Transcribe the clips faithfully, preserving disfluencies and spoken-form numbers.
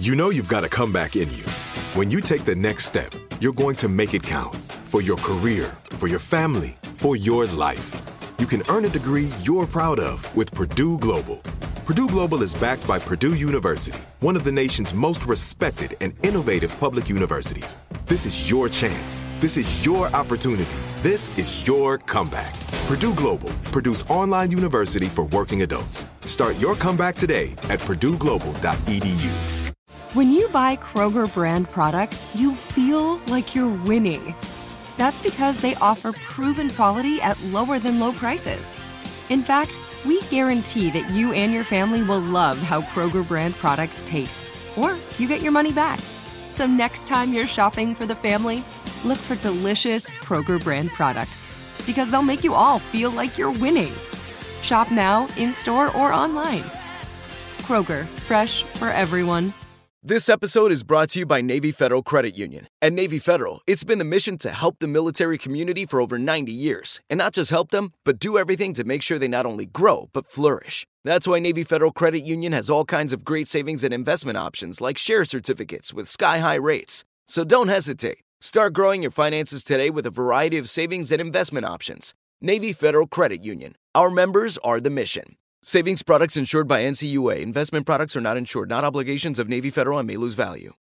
You know you've got a comeback in you. When you take the next step, you're going to make it count. For your career, for your family, for your life. You can earn a degree you're proud of with Purdue Global. Purdue Global is backed by Purdue University, one of the nation's most respected and innovative public universities. This is your chance. This is your opportunity. This is your comeback. Purdue Global, Purdue's online university for working adults. Start your comeback today at purdue global dot e d u. When you buy Kroger brand products, you feel like you're winning. That's because they offer proven quality at lower than low prices. In fact, we guarantee that you and your family will love how Kroger brand products taste, or you get your money back. So next time you're shopping for the family, look for delicious Kroger brand products, because they'll make you all feel like you're winning. Shop now, in-store, or online. Kroger, fresh for everyone. This episode is brought to you by Navy Federal Credit Union. At Navy Federal, it's been the mission to help the military community for over ninety years. And not just help them, but do everything to make sure they not only grow, but flourish. That's why Navy Federal Credit Union has all kinds of great savings and investment options like share certificates with sky-high rates. So don't hesitate. Start growing your finances today with a variety of savings and investment options. Navy Federal Credit Union. Our members are the mission. Savings products insured by N C U A. Investment products are not insured, not obligations of Navy Federal and may lose value.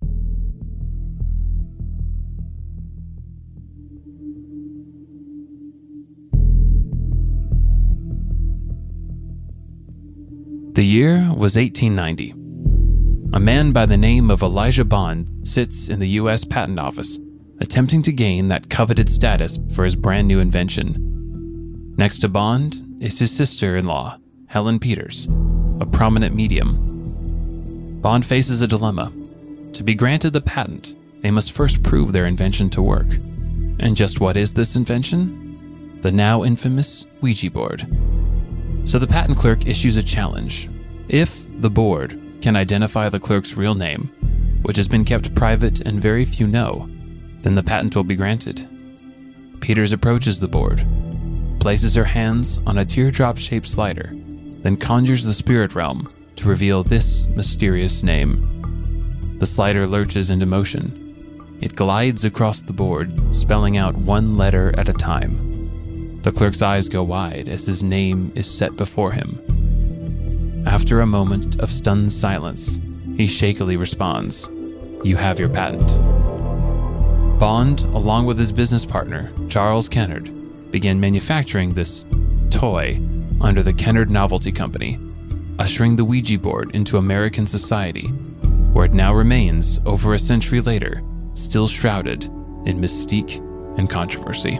The year was eighteen ninety. A man by the name of Elijah Bond sits in the U S Patent Office, attempting to gain that coveted status for his brand new invention. Next to Bond is his sister-in-law, Helen Peters, a prominent medium. Bond faces a dilemma. To be granted the patent, they must first prove their invention to work. And just what is this invention? The now infamous Ouija board. So the patent clerk issues a challenge. If the board can identify the clerk's real name, which has been kept private and very few know, then the patent will be granted. Peters approaches the board, places her hands on a teardrop-shaped slider, then conjures the spirit realm to reveal this mysterious name. The slider lurches into motion. It glides across the board, spelling out one letter at a time. The clerk's eyes go wide as his name is set before him. After a moment of stunned silence, he shakily responds, "You have your patent." Bond, along with his business partner, Charles Kennard, began manufacturing this toy under the Kennard Novelty Company, ushering the Ouija board into American society, where it now remains, over a century later, still shrouded in mystique and controversy.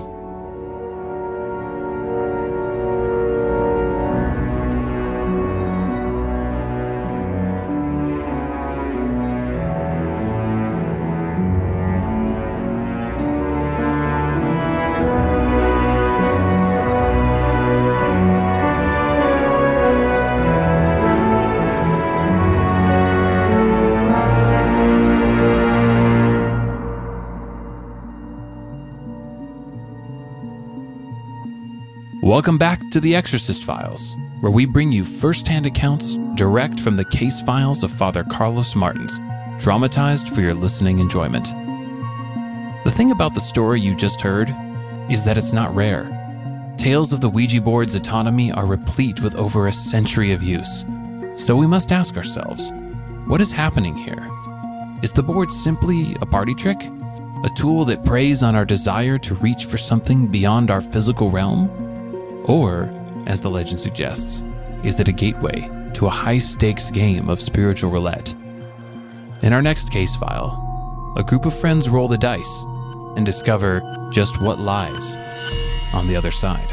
Welcome back to The Exorcist Files, where we bring you first-hand accounts direct from the case files of Father Carlos Martins, dramatized for your listening enjoyment. The thing about the story you just heard is that it's not rare. Tales of the Ouija board's autonomy are replete with over a century of use. So we must ask ourselves, what is happening here? Is the board simply a party trick? A tool that preys on our desire to reach for something beyond our physical realm? Or, as the legend suggests, is it a gateway to a high-stakes game of spiritual roulette? In our next case file, a group of friends roll the dice and discover just what lies on the other side.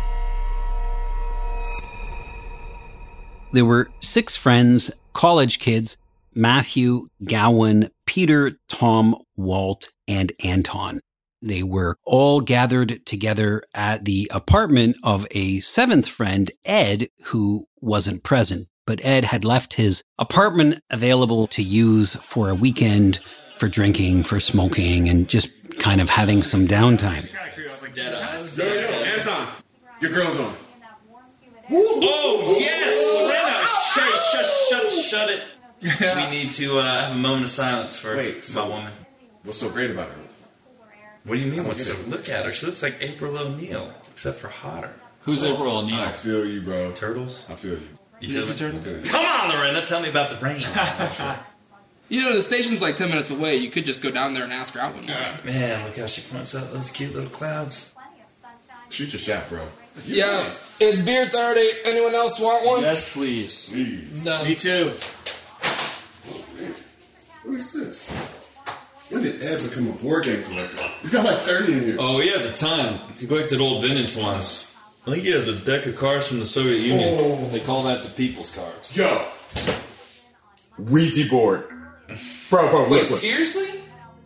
There were six friends, college kids: Matthew, Gowan, Peter, Tom, Walt, and Anton. They were all gathered together at the apartment of a seventh friend, Ed, who wasn't present. But Ed had left his apartment available to use for a weekend, for drinking, for smoking, and just kind of having some downtime. Yo, yo, Anton, your girl's on. Oh, yes! Lorena, shut, shut, shut, shut it. we need to uh, have a moment of silence for Wait, my so woman. What's so great about her? What do you mean? I What's don't so, get it. look at her. She looks like April O'Neil, except for hotter. Who's April O'Neil? I feel you, bro. Turtles? I feel you. You feel Ninja me? Turtles? I feel you. Come on, Lorena. Tell me about the rain. You know, the station's like ten minutes away. You could just go down there and ask her out one morning. Man, look how she points out those cute little clouds. Shoot your shot, bro. Yeah, it's beer thirty. Anyone else want one? Yes, please. Please. No. Me too. Who is this? When did Ed become a board game collector? He's got like thirty in here. Oh, he has a ton. He collected old vintage ones. I think he has a deck of cards from the Soviet Union. Oh, They call that the people's cards. yo. Ouija board. Bro, bro, Wait, look, look. seriously?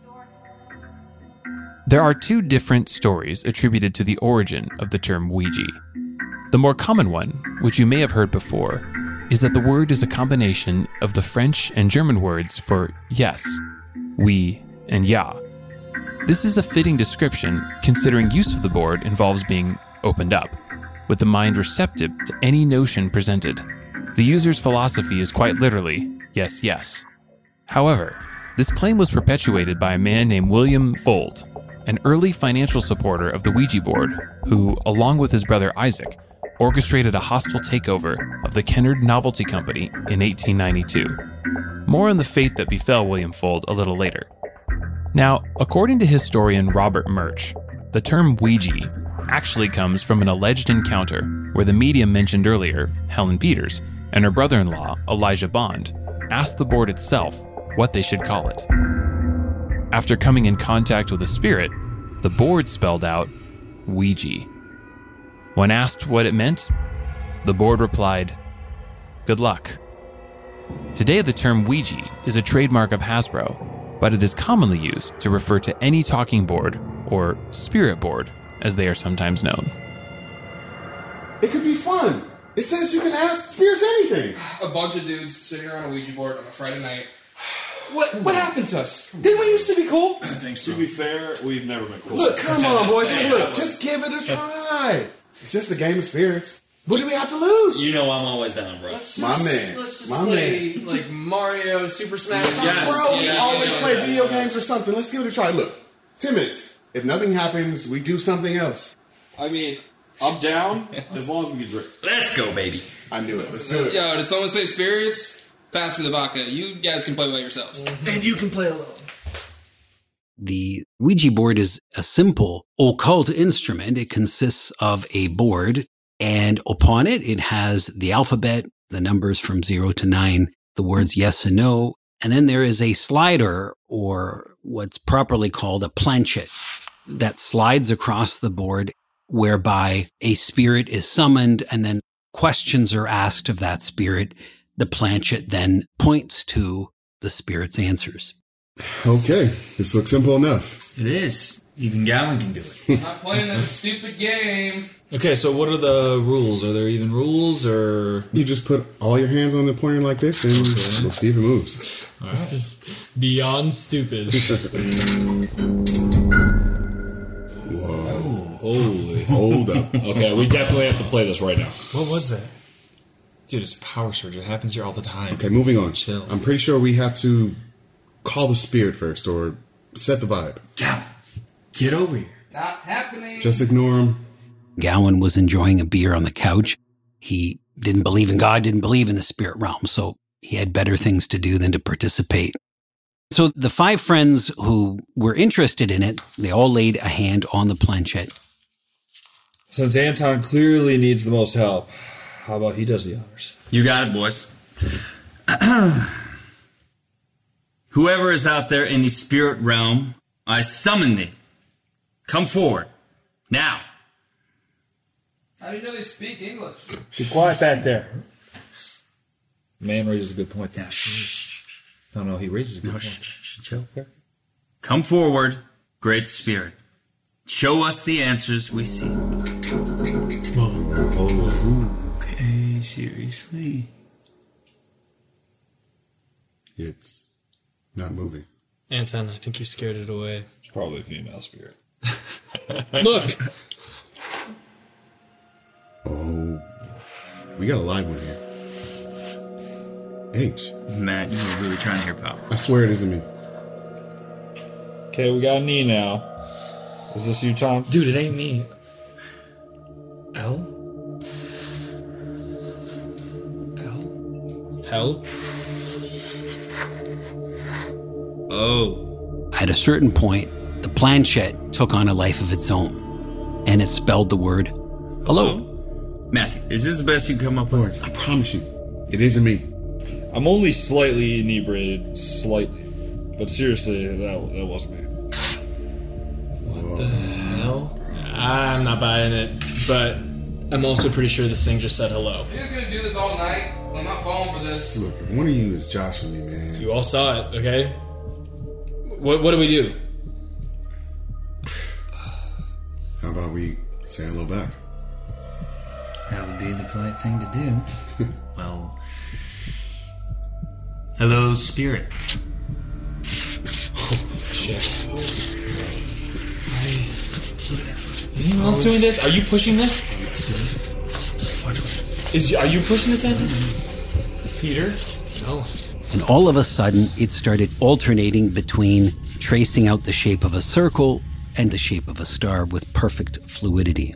There are two different stories attributed to the origin of the term Ouija. The more common one, which you may have heard before, is that the word is a combination of the French and German words for yes, oui, and ja. This is a fitting description considering use of the board involves being opened up, with the mind receptive to any notion presented. The user's philosophy is quite literally yes, yes. However, this claim was perpetuated by a man named William Fuld, an early financial supporter of the Ouija board, who, along with his brother Isaac, orchestrated a hostile takeover of the Kennard Novelty Company in eighteen ninety-two. More on the fate that befell William Fuld a little later. Now, according to historian Robert Murch, the term Ouija actually comes from an alleged encounter where the medium mentioned earlier, Helen Peters, and her brother-in-law, Elijah Bond, asked the board itself what they should call it. After coming in contact with a spirit, the board spelled out Ouija. When asked what it meant, the board replied, "Good luck." Today, the term Ouija is a trademark of Hasbro, but it is commonly used to refer to any talking board, or spirit board, as they are sometimes known. It could be fun. It says you can ask spirits anything. A bunch of dudes sitting around a Ouija board on a Friday night. What what happened to us? Didn't we used to be cool? Thanks. To be fair, we've never been cool. Look, come on, boys. Look, just give it a try. It's just a game of spirits. What do we have to lose? You know I'm always down, bro. Let's My man. Let's just My play like Mario, Super Smash. Yes. Bro, we Yeah, always yeah, play yeah, video yeah. games or something. Let's give it a try. Look, ten minutes. If nothing happens, we do something else. I mean, I'm down as long as we can drink. Let's go, baby. I knew it. Let's do it. Yo, did someone say spirits? Pass me the vodka. You guys can play by yourselves. And you can play alone. The Ouija board is a simple occult instrument. It consists of a board, and upon it, it has the alphabet, the numbers from zero to nine, the words yes and no, and then there is a slider, or what's properly called a planchet, that slides across the board, whereby a spirit is summoned, and then questions are asked of that spirit. The planchet then points to the spirit's answers. Okay, this looks simple enough. It is. Even Gowan can do it. I'm not playing this stupid game. Okay, so what are the rules? Are there even rules, or You just put all your hands on the pointer like this, and Okay. we'll see if it moves. all right. Beyond stupid? Whoa. Holy! Hold up. Okay, we definitely have to play this right now. What was that, dude? It's a power surge. It happens here all the time. Okay, moving on. Chill. I'm pretty sure we have to call the spirit first, or set the vibe. Gowan, get over here. Not happening. Just ignore him. Gowan was enjoying a beer on the couch. He didn't believe in God, didn't believe in the spirit realm, so he had better things to do than to participate. So the five friends who were interested in it, they all laid a hand on the planchet. Since Anton clearly needs the most help, how about he does the honors? You got it, boys. Whoever is out there in the spirit realm, I summon thee. Come forward. Now. How do you know they speak English? Be quiet back there. Man raises a good point. Now, shh. No, no, he raises a good No, point. shh, shh, shh, chill. Come forward, great spirit. Show us the answers we seek. Okay, seriously. It's not moving. Anton, I think you scared it away. It's probably a female spirit. Look! Oh, we got a live one here. H. Matt, you were really trying here, pal. I swear it isn't me. Okay, we got an E now. Is this you, Tom? Dude, it ain't me. L? L? Hell? Oh. At a certain point, the planchette took on a life of its own, and it spelled the word hello. hello? Matthew, is this the best you can come up with? Lawrence, I promise you, it isn't me. I'm only slightly inebriated. Slightly. But seriously, that, that wasn't me. What the hell? I'm not buying it, but I'm also pretty sure this thing just said hello. You're just gonna do this all night? I'm not falling for this. Look, one of you is joshing me, man. You all saw it, okay? What, what do we do? How about we say hello back? That would be the polite thing to do. Well, hello, spirit. Oh, shit. I... Is anyone else doing this? Are you pushing this? Let's do it. Watch, watch. Is, are you pushing this, Anton? Peter? No. And all of a sudden, it started alternating between tracing out the shape of a circle and the shape of a star with perfect fluidity.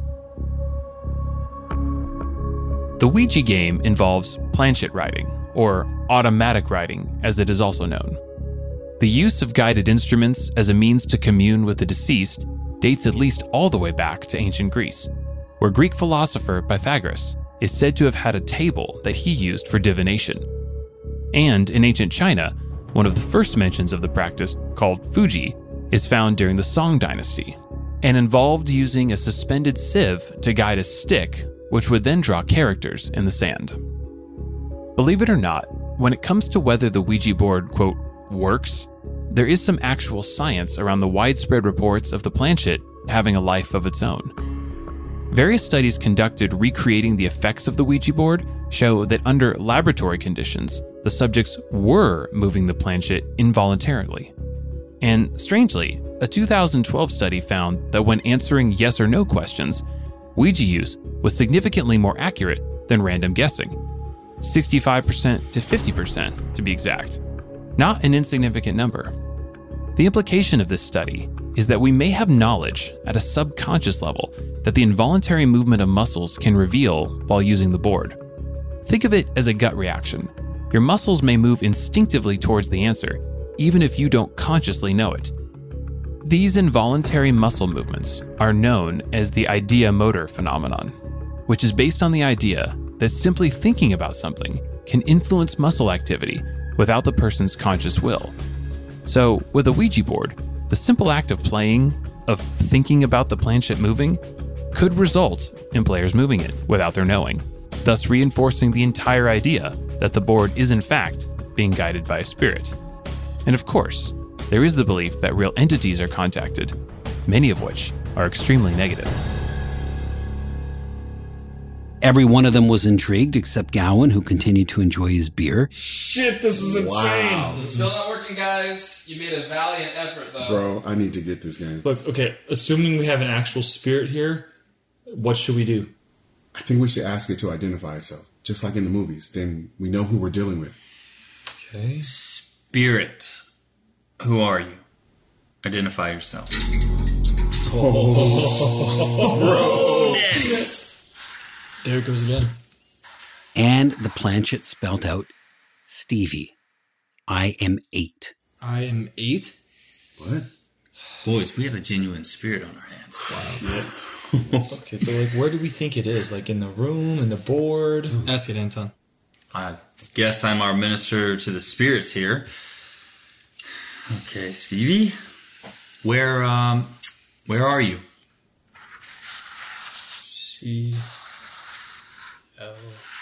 The Ouija game involves planchette writing, or automatic writing as it is also known. The use of guided instruments as a means to commune with the deceased dates at least all the way back to ancient Greece, where Greek philosopher Pythagoras is said to have had a table that he used for divination. And in ancient China, one of the first mentions of the practice, called Fuji, is found during the Song dynasty, and involved using a suspended sieve to guide a stick, which would then draw characters in the sand. Believe it or not, when it comes to whether the Ouija board, quote, works, there is some actual science around the widespread reports of the planchette having a life of its own. Various studies conducted recreating the effects of the Ouija board show that under laboratory conditions, the subjects were moving the planchette involuntarily. And strangely, a two thousand twelve study found that when answering yes or no questions, Ouija use was significantly more accurate than random guessing, sixty-five percent to fifty percent to be exact. Not an insignificant number. The implication of this study is that we may have knowledge at a subconscious level that the involuntary movement of muscles can reveal while using the board. Think of it as a gut reaction. Your muscles may move instinctively towards the answer, even if you don't consciously know it. These involuntary muscle movements are known as the idea-motor phenomenon, which is based on the idea that simply thinking about something can influence muscle activity without the person's conscious will. So, with a Ouija board, the simple act of playing, of thinking about the planchette moving, could result in players moving it without their knowing, thus reinforcing the entire idea that the board is in fact being guided by a spirit. And of course, there is the belief that real entities are contacted, many of which are extremely negative. Every one of them was intrigued except Gowan, who continued to enjoy his beer. Shit, this is insane. Wow. It's still not working, guys. You made a valiant effort, though. Bro, I need to get this game. Look, okay, assuming we have an actual spirit here, what should we do? I think we should ask it to identify itself, just like in the movies. Then we know who we're dealing with. Okay. Spirit. Who are you? Identify yourself. Oh, bro. There it goes again. And the planchette spelled out Stevie. I am eight. I am eight? What? Boys, we have a genuine spirit on our hands. Wow. Okay, so like, where do we think it is? Like in the room, in the board? Ask it, Anton. I guess I'm our minister to the spirits here. Okay, Stevie, where um, where are you? C L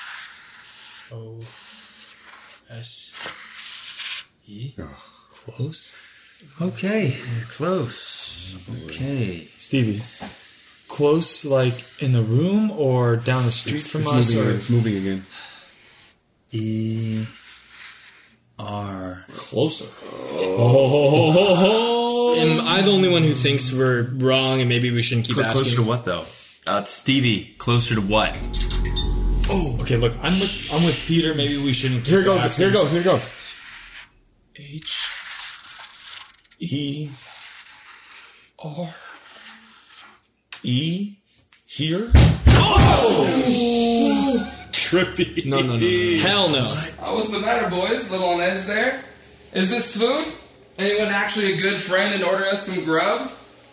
O S E. Close. Okay, you're close. Okay, Stevie. Close, like in the room or down the street It's, from it's us? moving, Or it's moving again. E R. Closer. Oh. Am I the only one who thinks we're wrong and maybe we shouldn't keep Cl- asking? Closer to what, though? Uh, Stevie, closer to what? Oh. Okay, look, I'm with I'm with Peter. Maybe we shouldn't. Here it goes. Asking. Here it goes. Here it goes. H E R E here. Oh! Trippy. No, no, no, no. Hell no. Oh, what's the matter, boys? A little on edge there? Is this food? Anyone actually a good friend and order us some grub?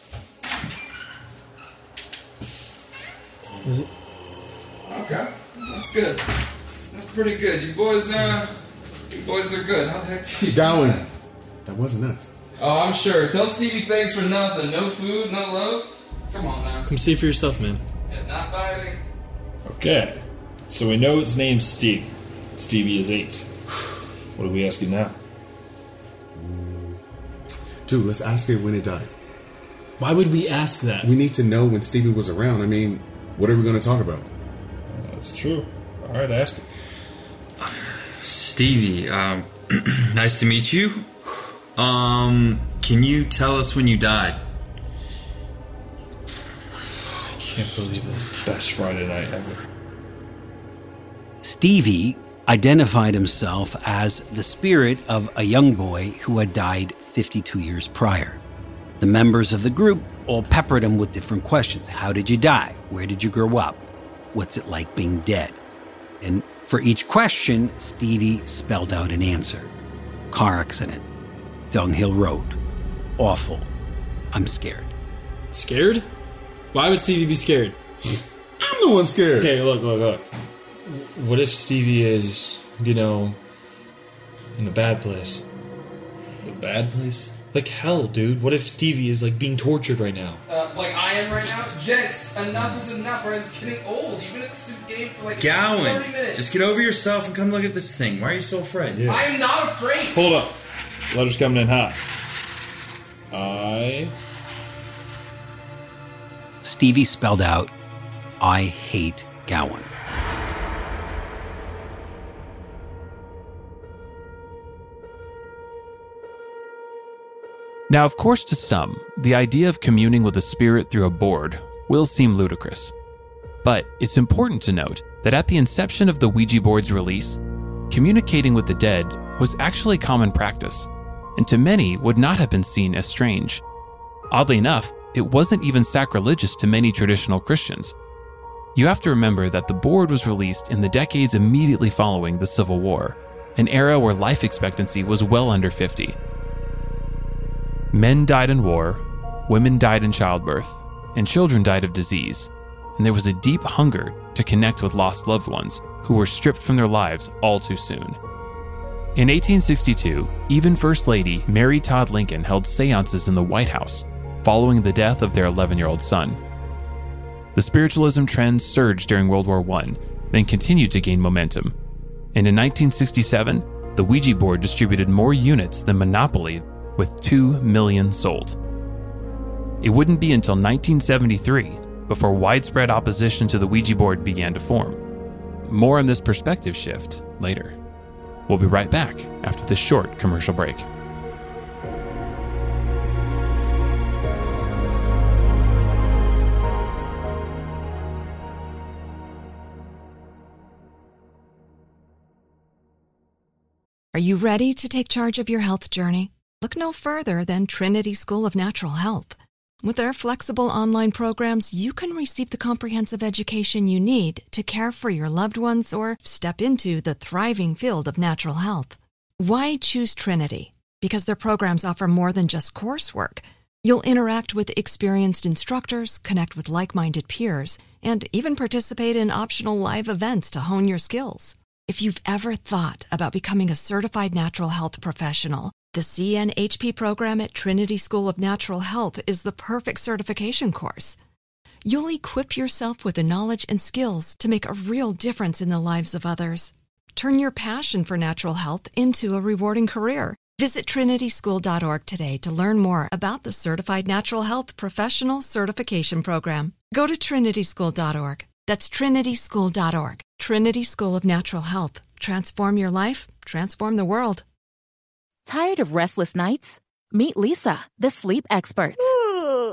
Is it? Okay, that's good. That's pretty good. You boys, uh, you boys are good. How the heck do you do Gowan. that? That wasn't us. Oh, I'm sure. Tell Stevie thanks for nothing. No food, no love. Come on now. Come see for yourself, man. Yeah, not biting. Okay, so we know its name's Steve. Stevie is eight. What are we asking now? Dude, let's ask it when it died. Why would we ask that? We need to know when Stevie was around. I mean, what are we going to talk about? That's true. All right, ask it. Stevie, um, nice to meet you. Um, can you tell us when you died? I can't believe this. Best Friday night ever. Stevie identified himself as the spirit of a young boy who had died fifty-two years prior. The members of the group all peppered him with different questions. How did you die? Where did you grow up? What's it like being dead? And for each question, Stevie spelled out an answer. Car accident. Dunghill Road. Awful. I'm scared. Scared? Why would Stevie be scared? I'm the one scared. Okay, look, look, look. What if Stevie is, you know, in the bad place? The bad place? Like hell, dude. What if Stevie is like being tortured right now? Uh, like I am right now? Gents, enough is enough, right? It's getting old. You've been at this stupid game for like Gowan, thirty minutes. just get over yourself and come look at this thing. Why are you so afraid? Yeah. I am not afraid. Hold up. Letter's coming in hot. I... Stevie spelled out, I hate Gowan. Now, of course, to some, the idea of communing with a spirit through a board will seem ludicrous. But it's important to note that at the inception of the Ouija board's release, communicating with the dead was actually common practice, and to many would not have been seen as strange. Oddly enough, it wasn't even sacrilegious to many traditional Christians. You have to remember that the board was released in the decades immediately following the Civil War, an era where life expectancy was well under fifty. Men died in war, women died in childbirth, and children died of disease, and there was a deep hunger to connect with lost loved ones who were stripped from their lives all too soon. In eighteen sixty-two, even First Lady Mary Todd Lincoln held seances in the White House following the death of their eleven-year-old son. The spiritualism trend surged during World War One, then continued to gain momentum. And in nineteen sixty-seven, the Ouija board distributed more units than Monopoly, with two million sold. It wouldn't be until nineteen seventy-three before widespread opposition to the Ouija board began to form. More on this perspective shift later. We'll be right back after this short commercial break. Are you ready to take charge of your health journey? Look no further than Trinity School of Natural Health. With their flexible online programs, you can receive the comprehensive education you need to care for your loved ones or step into the thriving field of natural health. Why choose Trinity? Because their programs offer more than just coursework. You'll interact with experienced instructors, connect with like-minded peers, and even participate in optional live events to hone your skills. If you've ever thought about becoming a certified natural health professional, the C N H P program at Trinity School of Natural Health is the perfect certification course. You'll equip yourself with the knowledge and skills to make a real difference in the lives of others. Turn your passion for natural health into a rewarding career. Visit trinity school dot org today to learn more about the Certified Natural Health Professional Certification Program. Go to trinity school dot org. That's trinity school dot org. Trinity School of Natural Health. Transform your life, transform the world. Tired of restless nights? Meet Leesa, the sleep experts.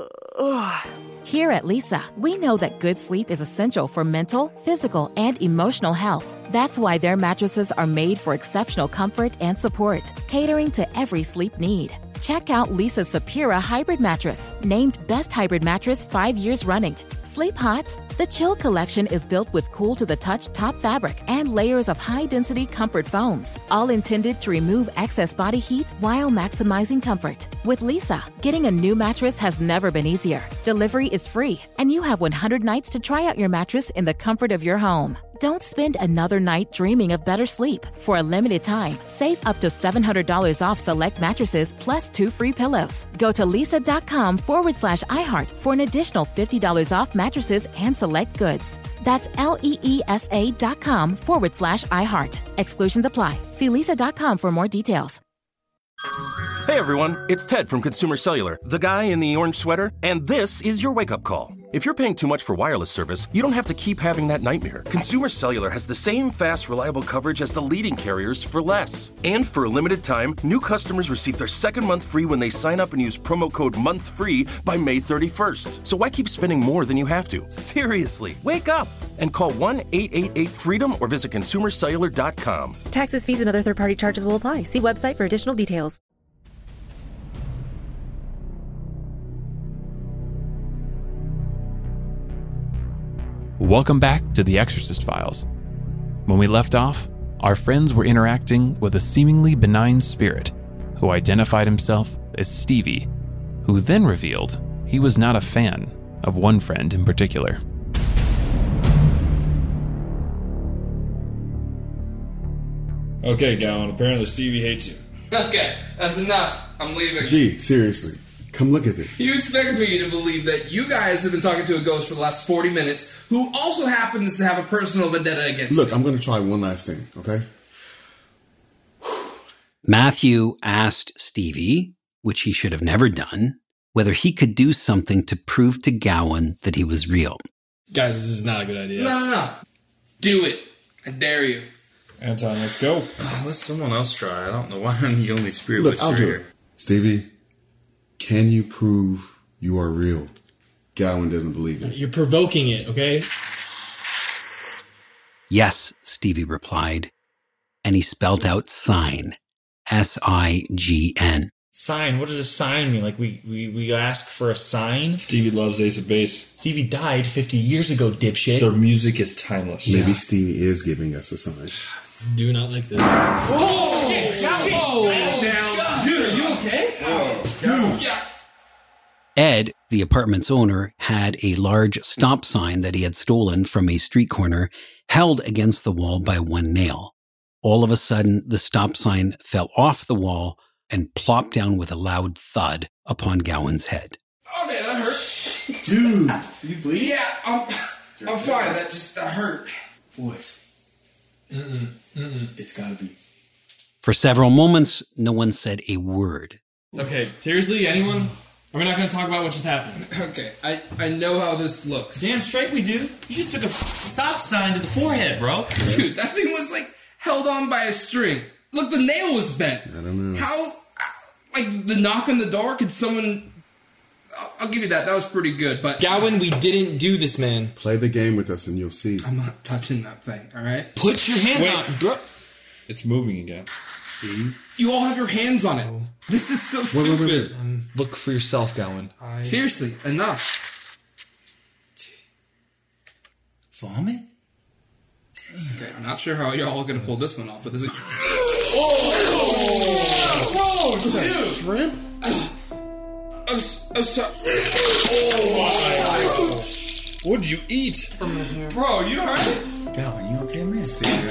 Here at Leesa, we know that good sleep is essential for mental, physical, and emotional health. That's why their mattresses are made for exceptional comfort and support, catering to every sleep need. Check out Leesa's Sapira Hybrid Mattress, named Best Hybrid Mattress five years running. Sleep hot? The Chill Collection is built with cool-to-the-touch top fabric and layers of high-density comfort foams, all intended to remove excess body heat while maximizing comfort. With Leesa, getting a new mattress has never been easier. Delivery is free, and you have one hundred nights to try out your mattress in the comfort of your home. Don't spend another night dreaming of better sleep. For a limited time, save up to seven hundred dollars off select mattresses plus two free pillows. Go to leesa.com forward slash iHeart for an additional fifty dollars off mattresses and select goods. That's L-E-E-S-A dot com forward slash iHeart. Exclusions apply. See leesa dot com for more details. Hey everyone, it's Ted from Consumer Cellular, the guy in the orange sweater, and this is your wake-up call. If you're paying too much for wireless service, you don't have to keep having that nightmare. Consumer Cellular has the same fast, reliable coverage as the leading carriers for less. And for a limited time, new customers receive their second month free when they sign up and use promo code MONTHFREE by May thirty-first. So why keep spending more than you have to? Seriously, wake up and call one eight eight eight FREEDOM or visit consumer cellular dot com. Taxes, fees, and other third-party charges will apply. See website for additional details. Welcome back to The Exorcist Files. When we left off, our friends were interacting with a seemingly benign spirit who identified himself as Stevie, who then revealed he was not a fan of one friend in particular. Okay, Gowan, apparently Stevie hates you. Okay, that's enough. I'm leaving. Gee, seriously. Come look at this. You expect me to believe that you guys have been talking to a ghost for the last forty minutes who also happens to have a personal vendetta against Look, me. I'm going to try one last thing, okay? Matthew asked Stevie, which he should have never done, whether he could do something to prove to Gowan that he was real. Guys, this is not a good idea. No, no, no. Do it. I dare you. Anton, let's go. Oh, let someone else try. I don't know why I'm the only spirit Look, whisperer I'll do here. it. Stevie, can you prove you are real? Gowan doesn't believe it. You're provoking it, okay? Yes, Stevie replied, and he spelled out sign, S I G N. Sign? What does a sign mean? Like we, we, we ask for a sign? Stevie loves Ace of Base. Stevie died fifty years ago, dipshit. Their music is timeless. Maybe Yeah. Stevie is giving us a sign. Do not like this. Oh! Shit, Whoa! Down. Dude, are you okay? Dude. Yeah. Ed, the apartment's owner, had a large stop sign that he had stolen from a street corner held against the wall by one nail. All of a sudden, the stop sign fell off the wall and plopped down with a loud thud upon Gowan's head. Okay, that hurt. Dude, you bleed? Yeah, I'm, I'm fine. That just that hurt. Boys, Mm-mm, mm-mm. it's gotta be. For several moments, no one said a word. Okay, seriously, anyone? Are we not going to talk about what just happened? Okay, I, I know how this looks. Damn straight we do. You just took a stop sign to the forehead, bro. Dude, that thing was like held on by a string. Look, the nail was bent. I don't know. How, like the knock on the door? Could someone? I'll, I'll give you that. That was pretty good. But Gowan, we didn't do this, man. Play the game with us and you'll see. I'm not touching that thing. All right. Put your hands Wait. on, bro. It's moving again. You all have your hands on it. This is so Wait, wait, stupid. wait, Um, look for yourself, Gowan. I... Seriously, enough. Vomit? Okay, I'm not sure how y'all are gonna pull this one off, but this is. Oh, Gross, dude. Shrimp? I'm, s- I'm sorry. What'd you eat? Bro, you alright? Gowan, you okay, man?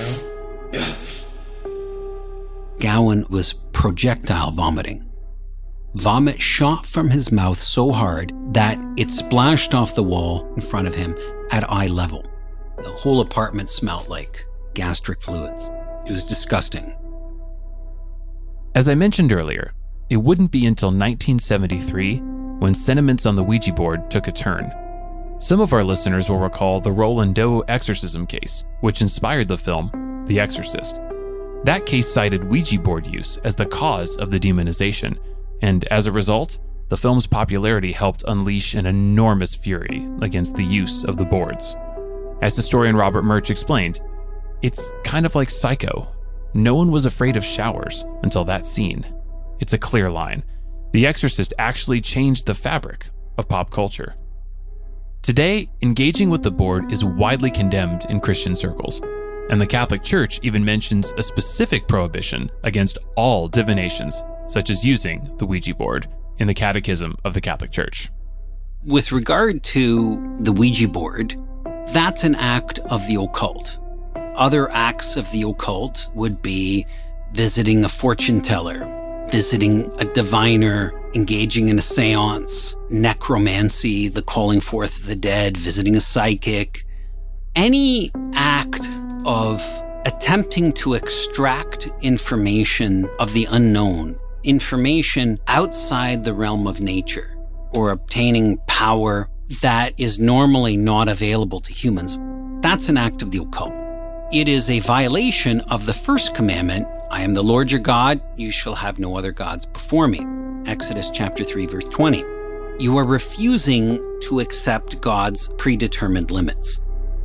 Gowan was projectile vomiting. Vomit shot from his mouth so hard that it splashed off the wall in front of him at eye level. The whole apartment smelled like gastric fluids. It was disgusting. As I mentioned earlier, it wouldn't be until nineteen seventy-three when sentiments on the Ouija board took a turn. Some of our listeners will recall the Roland Doe exorcism case, which inspired the film The Exorcist. That case cited Ouija board use as the cause of the demonization, and as a result, the film's popularity helped unleash an enormous fury against the use of the boards. As historian Robert Murch explained, it's kind of like Psycho. No one was afraid of showers until that scene. It's a clear line. The Exorcist actually changed the fabric of pop culture. Today, engaging with the board is widely condemned in Christian circles, and the Catholic Church even mentions a specific prohibition against all divinations, such as using the Ouija board, in the Catechism of the Catholic Church. With regard to the Ouija board, that's an act of the occult. Other acts of the occult would be visiting a fortune teller, visiting a diviner, engaging in a seance, necromancy, the calling forth of the dead, visiting a psychic. Any act of attempting to extract information of the unknown, information outside the realm of nature, or obtaining power that is normally not available to humans, that's an act of the occult. It is a violation of the first commandment, I am the Lord your God, you shall have no other gods before me. Exodus chapter three, verse twenty. You are refusing to accept God's predetermined limits.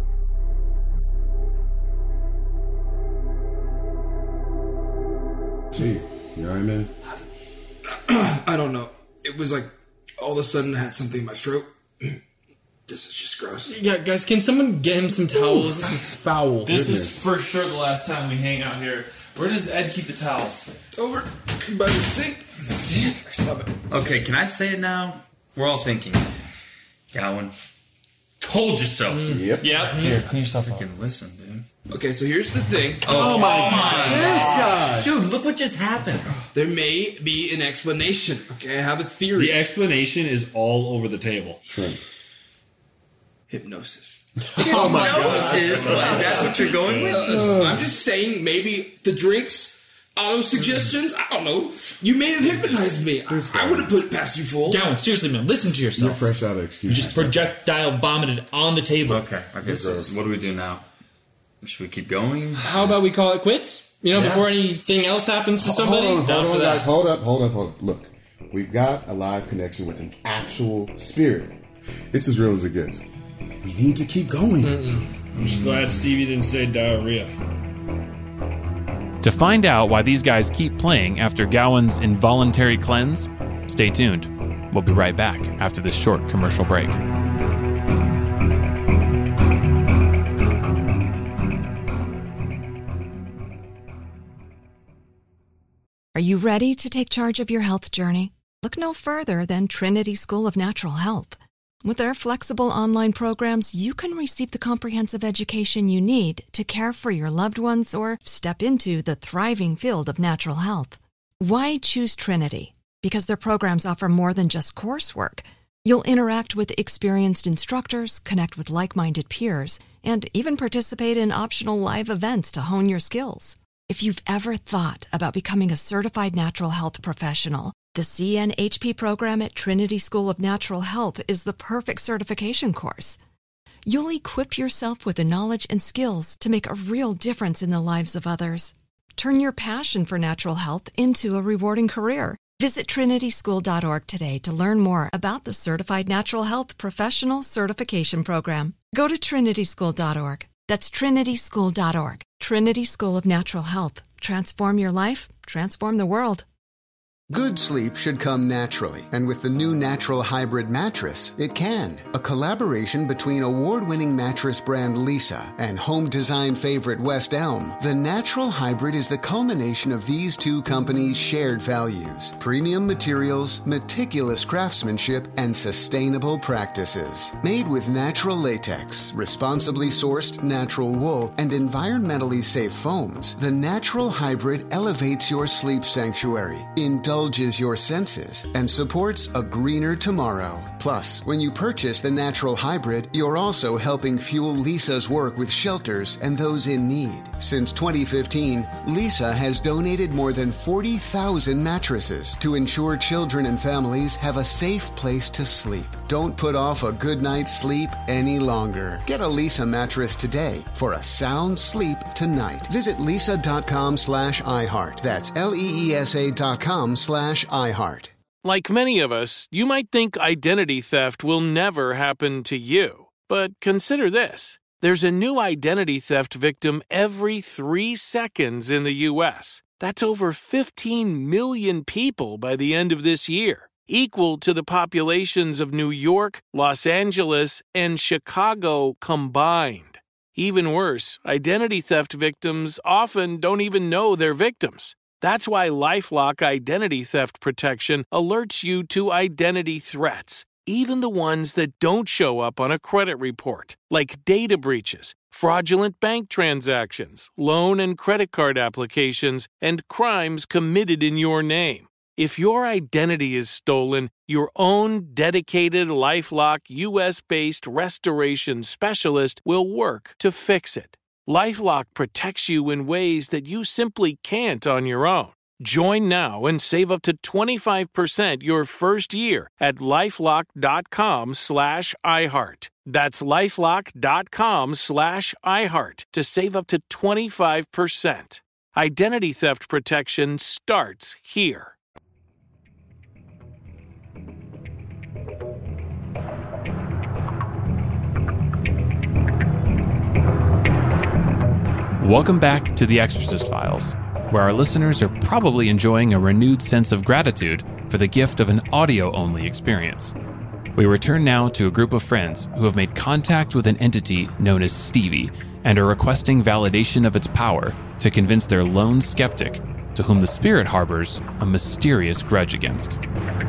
Gee, you all right, man? I don't know. It was like all of a sudden I had something in my throat. This is just gross. Yeah, guys, can someone get him some towels? This is foul. This Goodness. is for sure the last time we hang out here. Where does Ed keep the towels? Over by the sink. Stop it. Okay, can I say it now? We're all thinking, Gowan, told you so. Mm. Yep. Yep. Here, clean yourself up. Freaking listen, dude. Okay, so here's the thing. Oh, Oh my oh God. This guy. Dude, look what just happened. There may be an explanation. Okay, I have a theory. The explanation is all over the table. Shrimp. Hypnosis. Oh my Hypnosis? What? That's what you're going with? Uh, I'm just saying, maybe the drinks, auto suggestions. I don't know. You may have hypnotized me. I, I wouldn't put it past you, fool. Gowan, seriously, man, listen to You're yourself. fresh out of You excuses. just projectile vomited on the table. Okay, okay, so what do we do now? Should we keep going? How about we call it quits? You know, Yeah. before anything else happens to Hold somebody? on, Down hold for on, that. guys. Hold up, hold up, hold up. Look, we've got a live connection with an actual spirit. It's as real as it gets. We need to keep going. I'm just glad Stevie didn't say diarrhea. To find out why these guys keep playing after Gowan's involuntary cleanse, stay tuned. We'll be right back after this short commercial break. Are you ready to take charge of your health journey? Look no further than Trinity School of Natural Health. With their flexible online programs, you can receive the comprehensive education you need to care for your loved ones or step into the thriving field of natural health. Why choose Trinity? Because their programs offer more than just coursework. You'll interact with experienced instructors, connect with like-minded peers, and even participate in optional live events to hone your skills. If you've ever thought about becoming a certified natural health professional, the C N H P program at Trinity School of Natural Health is the perfect certification course. You'll equip yourself with the knowledge and skills to make a real difference in the lives of others. Turn your passion for natural health into a rewarding career. Visit trinity school dot org today to learn more about the Certified Natural Health Professional Certification Program. Go to trinity school dot org. That's trinity school dot org. Trinity School of Natural Health. Transform your life, transform the world. Good sleep should come naturally, and with the new Natural Hybrid mattress, it can. A collaboration between award-winning mattress brand Lisa and home design favorite West Elm, the Natural Hybrid is the culmination of these two companies' shared values: premium materials, meticulous craftsmanship, and sustainable practices. Made with natural latex, responsibly sourced natural wool, and environmentally safe foams, the Natural Hybrid elevates your sleep sanctuary, indulges your senses, and supports a greener tomorrow. Plus, when you purchase the Natural Hybrid, you're also helping fuel Lisa's work with shelters and those in need. Since twenty fifteen, Lisa has donated more than forty thousand mattresses to ensure children and families have a safe place to sleep. Don't put off a good night's sleep any longer. Get a Lisa mattress today for a sound sleep tonight. Visit lisa dot com slash iHeart. That's L E E S A dot com slash iHeart. Like many of us, you might think identity theft will never happen to you. But consider this. There's a new identity theft victim every three seconds in the U S. That's over fifteen million people by the end of this year, equal to the populations of New York, Los Angeles, and Chicago combined. Even worse, identity theft victims often don't even know they're victims. That's why LifeLock Identity Theft Protection alerts you to identity threats, even the ones that don't show up on a credit report, like data breaches, fraudulent bank transactions, loan and credit card applications, and crimes committed in your name. If your identity is stolen, your own dedicated LifeLock U S-based restoration specialist will work to fix it. LifeLock protects you in ways that you simply can't on your own. Join now and save up to twenty-five percent your first year at LifeLock.com slash iHeart. That's LifeLock.com slash iHeart to save up to twenty-five percent. Identity theft protection starts here. Welcome back to The Exorcist Files, where our listeners are probably enjoying a renewed sense of gratitude for the gift of an audio-only experience. We return now to a group of friends who have made contact with an entity known as Stevie and are requesting validation of its power to convince their lone skeptic, to whom the spirit harbors a mysterious grudge against.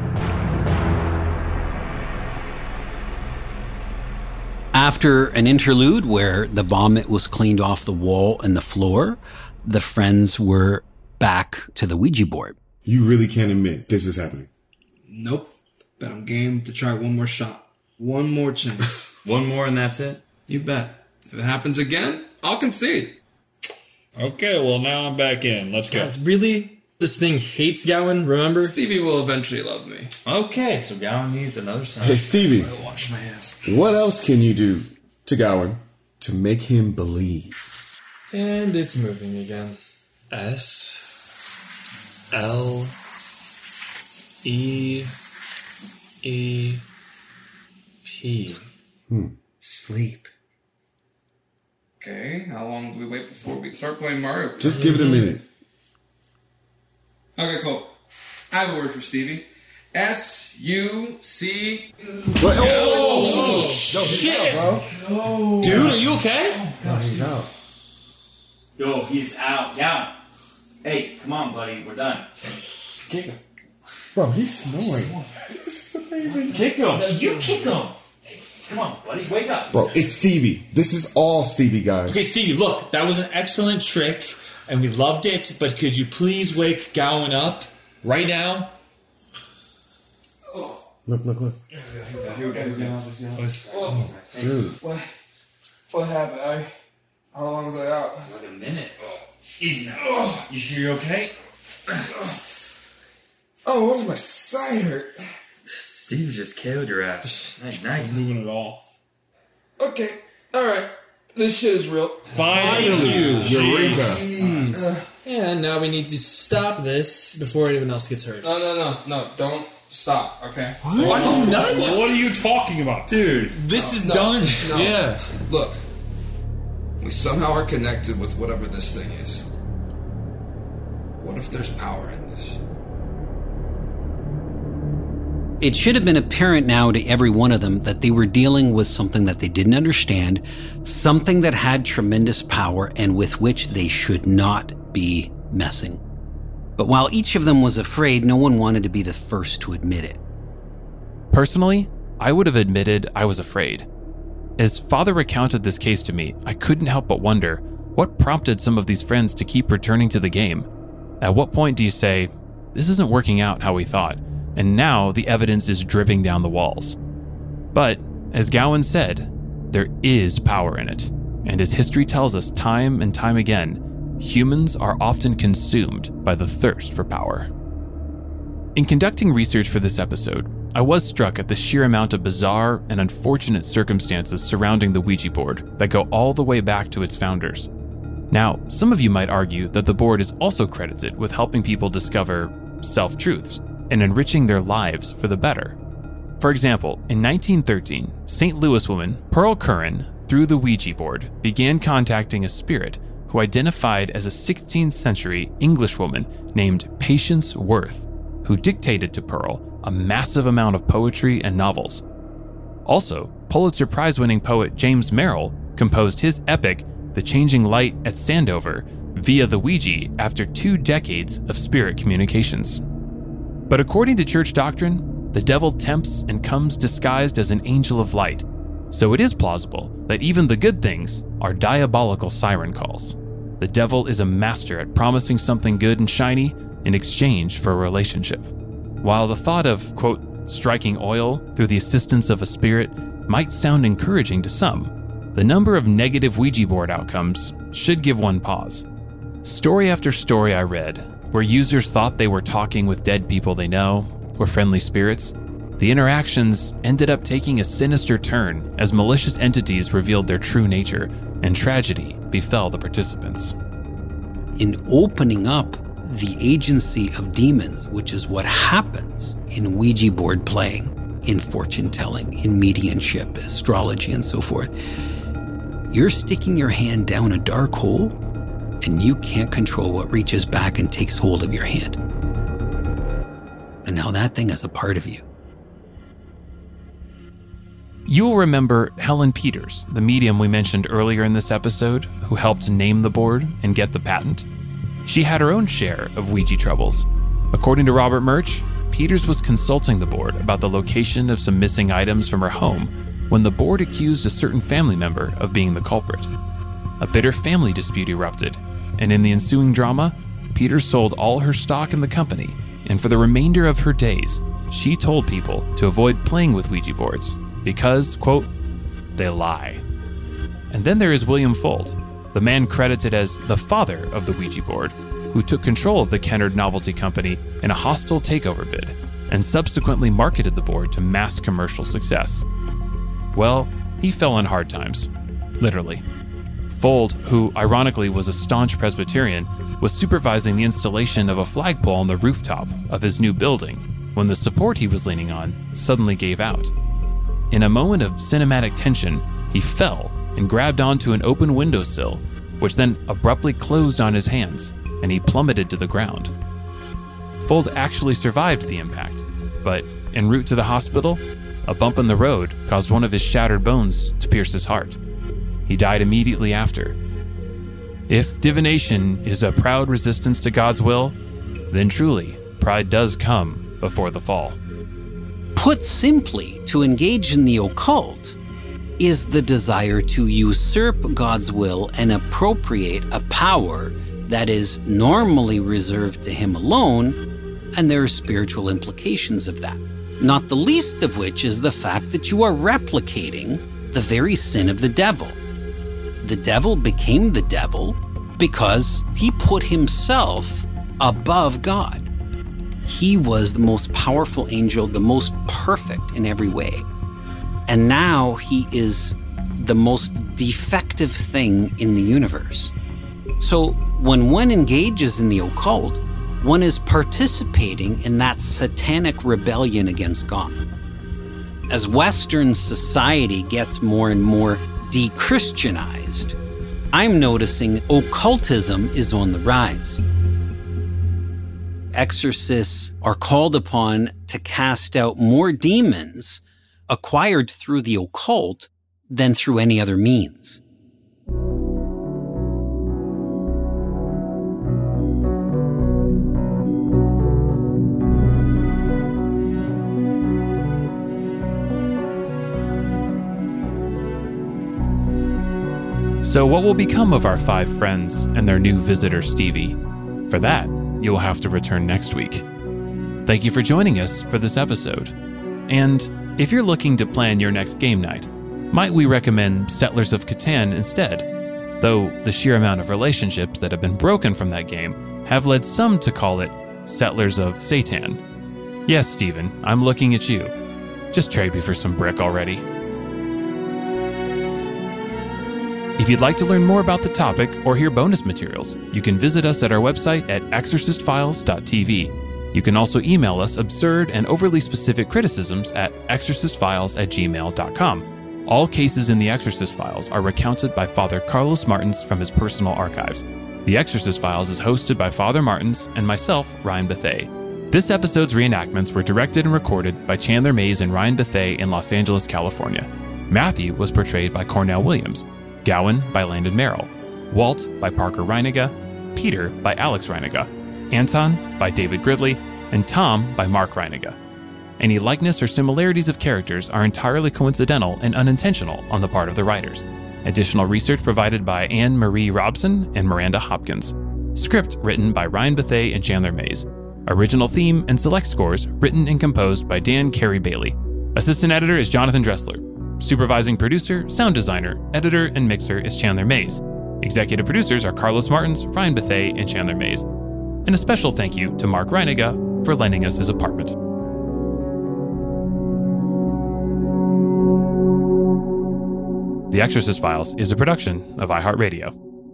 After an interlude where the vomit was cleaned off the wall and the floor, the friends were back to the Ouija board. You really can't admit this is happening? Nope. But I'm game to try one more shot. One more chance. One more and that's it? You bet. If it happens again, I'll concede. Okay, well now I'm back in. Let's go. Guys, really? This thing hates Gowan, remember? Stevie will eventually love me. Okay, so Gowan needs another sign. Hey, Stevie. I'm gonna wash my ass. What else can you do to Gowan to make him believe? And it's moving again. S L E E P. Hmm. Sleep. Okay, how long do we wait before we start playing Mario Kart? Just give it a minute. Okay, cool. I have a word for Stevie. S U C. What? Oh, oh, oh, shit! Out, bro. No. Dude, are you okay? No, he's out. Yo, he's out. Down. Hey, come on, buddy. We're done. Kick him. Bro, he's snoring. This is amazing. Kick him. No, you kick him. Hey, come on, buddy. Wake up. Bro, it's Stevie. This is all Stevie, guys. Okay, Stevie, look. That was an excellent trick, and we loved it, but could you please wake Gowan up right now? Look, look, look. Here we go. Here we go. Oh, dude. What? What happened? I. How long was I out? Like a minute. Easy now. You sure you're okay? Oh, what was my side hurt? Steve just killed your ass. Night night. Moving it all. Okay. All right. This shit is real. Finally, Eureka. And now we need to stop this before anyone else gets hurt. No, no, no, no. Don't stop. Okay. What? Are you nuts? What are you talking about, dude? This is no, done. No. Yeah. Look, we somehow are connected with whatever this thing is. What if there's power in this? It should have been apparent now to every one of them that they were dealing with something that they didn't understand, something that had tremendous power and with which they should not be messing. But while each of them was afraid, no one wanted to be the first to admit it. Personally, I would have admitted I was afraid. As Father recounted this case to me, I couldn't help but wonder what prompted some of these friends to keep returning to the game. At what point do you say, this isn't working out how we thought, and now the evidence is dripping down the walls? But, as Gowan said, there is power in it, and as history tells us time and time again, humans are often consumed by the thirst for power. In conducting research for this episode, I was struck at the sheer amount of bizarre and unfortunate circumstances surrounding the Ouija board that go all the way back to its founders. Now, some of you might argue that the board is also credited with helping people discover self-truths, and enriching their lives for the better. For example, in nineteen thirteen, Saint Louis woman Pearl Curran, through the Ouija board, began contacting a spirit who identified as a sixteenth century English woman named Patience Worth, who dictated to Pearl a massive amount of poetry and novels. Also, Pulitzer Prize-winning poet James Merrill composed his epic The Changing Light at Sandover via the Ouija after two decades of spirit communications. But according to church doctrine, the devil tempts and comes disguised as an angel of light, so it is plausible that even the good things are diabolical siren calls. The devil is a master at promising something good and shiny in exchange for a relationship. While the thought of, quote, striking oil through the assistance of a spirit might sound encouraging to some, the number of negative Ouija board outcomes should give one pause. Story after story I read, where users thought they were talking with dead people they know, or friendly spirits, the interactions ended up taking a sinister turn as malicious entities revealed their true nature, and tragedy befell the participants. In opening up the agency of demons, which is what happens in Ouija board playing, in fortune telling, in mediumship, astrology, and so forth, you're sticking your hand down a dark hole and you can't control what reaches back and takes hold of your hand. And now that thing is a part of you. You'll remember Helen Peters, the medium we mentioned earlier in this episode, who helped name the board and get the patent. She had her own share of Ouija troubles. According to Robert Murch, Peters was consulting the board about the location of some missing items from her home when the board accused a certain family member of being the culprit. A bitter family dispute erupted, and in the ensuing drama, Peters sold all her stock in the company, and for the remainder of her days, she told people to avoid playing with Ouija boards because, quote, they lie. And then there is William Fuld, the man credited as the father of the Ouija board, who took control of the Kennard Novelty Company in a hostile takeover bid and subsequently marketed the board to mass commercial success. Well, he fell on hard times, literally. Fuld, who ironically was a staunch Presbyterian, was supervising the installation of a flagpole on the rooftop of his new building when the support he was leaning on suddenly gave out. In a moment of cinematic tension, he fell and grabbed onto an open windowsill, which then abruptly closed on his hands, and he plummeted to the ground. Fuld actually survived the impact, but en route to the hospital, a bump in the road caused one of his shattered bones to pierce his heart. He died immediately after. If divination is a proud resistance to God's will, then truly, pride does come before the fall. Put simply, to engage in the occult is the desire to usurp God's will and appropriate a power that is normally reserved to Him alone, and there are spiritual implications of that. Not the least of which is the fact that you are replicating the very sin of the devil. The devil became the devil because he put himself above God. He was the most powerful angel, the most perfect in every way. And now he is the most defective thing in the universe. So when one engages in the occult, one is participating in that satanic rebellion against God. As Western society gets more and more de-Christianized, I'm noticing occultism is on the rise. Exorcists are called upon to cast out more demons acquired through the occult than through any other means. So what will become of our five friends and their new visitor, Stevie? For that, you'll have to return next week. Thank you for joining us for this episode. And if you're looking to plan your next game night, might we recommend Settlers of Catan instead? Though the sheer amount of relationships that have been broken from that game have led some to call it Settlers of Satan. Yes, Steven, I'm looking at you. Just trade me for some brick already. If you'd like to learn more about the topic or hear bonus materials, you can visit us at our website at exorcist files dot t v. You can also email us absurd and overly specific criticisms at exorcistfiles at gmail dot com. All cases in The Exorcist Files are recounted by Father Carlos Martins from his personal archives. The Exorcist Files is hosted by Father Martins and myself, Ryan Bethea. This episode's reenactments were directed and recorded by Chandler Mays and Ryan Bethea in Los Angeles, California. Matthew was portrayed by Cornell Williams, Gowan by Landon Merrill, Walt by Parker Reiniga, Peter by Alex Reiniga, Anton by David Gridley, and Tom by Mark Reiniga. Any likeness or similarities of characters are entirely coincidental and unintentional on the part of the writers. Additional research provided by Anne Marie Robson and Miranda Hopkins. Script written by Ryan Bethea and Chandler Mays. Original theme and select scores written and composed by Dan Carey Bailey. Assistant editor is Jonathan Dressler. Supervising producer, sound designer, editor, and mixer is Chandler Mays. Executive producers are Carlos Martins, Ryan Bethea, and Chandler Mays. And a special thank you to Mark Reiniga for lending us his apartment. The Exorcist Files is a production of iHeartRadio.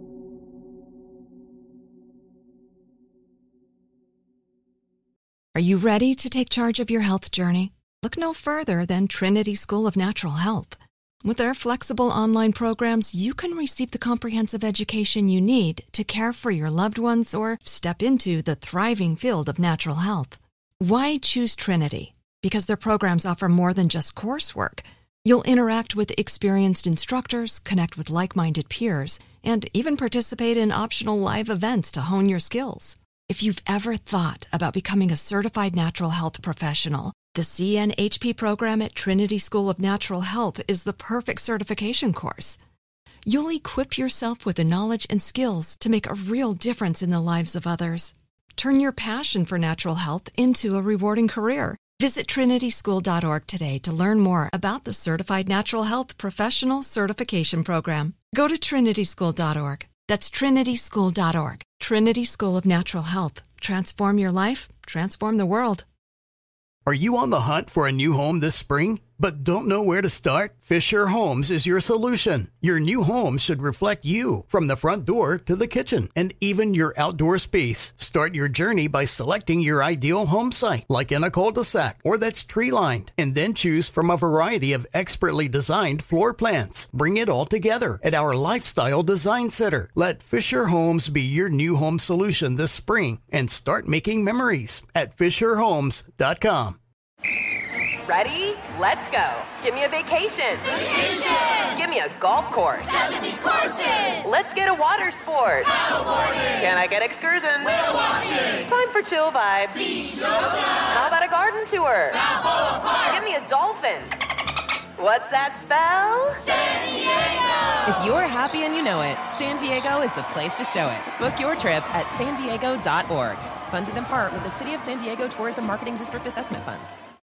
Are you ready to take charge of your health journey? Look no further than Trinity School of Natural Health. With their flexible online programs, you can receive the comprehensive education you need to care for your loved ones or step into the thriving field of natural health. Why choose Trinity? Because their programs offer more than just coursework. You'll interact with experienced instructors, connect with like-minded peers, and even participate in optional live events to hone your skills. If you've ever thought about becoming a certified natural health professional, the C N H P program at Trinity School of Natural Health is the perfect certification course. You'll equip yourself with the knowledge and skills to make a real difference in the lives of others. Turn your passion for natural health into a rewarding career. Visit trinity school dot org today to learn more about the Certified Natural Health Professional Certification Program. Go to trinity school dot org. That's trinity school dot org. Trinity School of Natural Health. Transform your life, transform the world. Are you on the hunt for a new home this spring, but don't know where to start? Fisher Homes is your solution. Your new home should reflect you, from the front door to the kitchen, and even your outdoor space. Start your journey by selecting your ideal home site, like in a cul-de-sac or that's tree-lined, and then choose from a variety of expertly designed floor plans. Bring it all together at our Lifestyle Design Center. Let Fisher Homes be your new home solution this spring, and start making memories at fisher homes dot com. Ready? Let's go. Give me a vacation. Vacation. Give me a golf course. seventy courses. Let's get a water sport. Paddleboarding. Can I get excursions? Whale watching. Time for chill vibes. Beach yoga. How about a garden tour? Balboa Park. Give me a dolphin. What's that spell? San Diego. If you're happy and you know it, San Diego is the place to show it. Book your trip at san diego dot org. Funded in part with the City of San Diego Tourism Marketing District Assessment Funds.